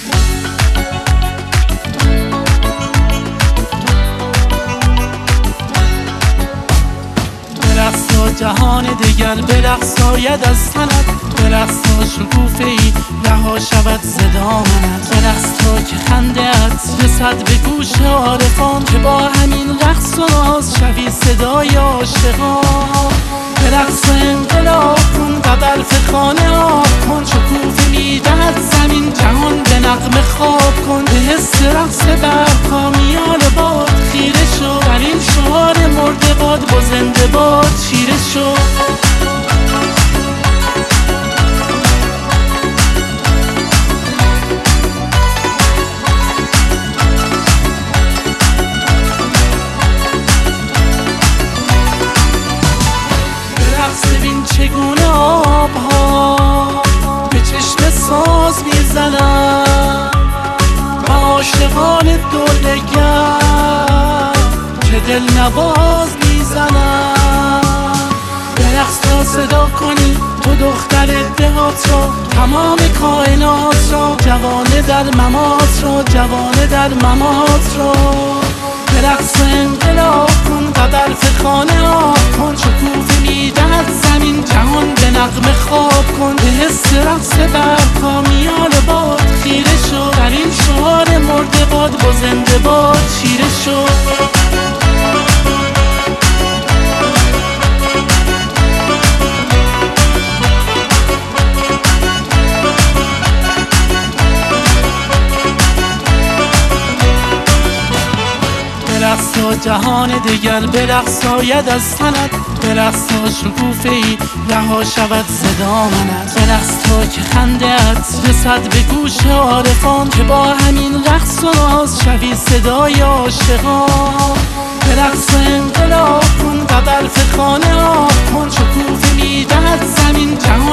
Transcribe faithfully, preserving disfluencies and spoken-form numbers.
برقصا جهان دیگر، برقصاید از تنت، برقصا شکوفه ای رها شود صدا منت. برقص تا که خنده ات رسد به گوش عارفان، که با همین رقص و ناز شوی صدای عاشقان. برقص انقلاب کن، قبل خانه آب کن، شکوفه میدهد زمین جهان به نغمه خواب کن. به حس رقص برپا میان باد خیره شو، در این شعار مرده باد با زنده باد چیره شو. ببین چگونه آبها به چشم ساز میزنن، و عاشقان دردگر که دل نواز میزنن. برقص تا صدا کنی تو دختر دهات را، تمام کائنات را، جوانه در ممات را، جوانه در ممات را. برقص انقلاب کن، قبل خانه آب کن، شکوفه میدهد زمین جهان به نغمه خواب کن. به حس رقص برپا میان باد خیره شو، در این شعار مرده باد با زنده باد چیره شو. برقصا جهان دیگر، برقصاید از تنت، برقصا شکوفه ای رها شود صدا منت. برقص تا که خنده ات رسد به گوش عارفان، که با همین رقص و ناز شوی صدای عاشقان. برقص انقلاب کن، قبل خانه آب کن، شکوفه میدهد زمین جهان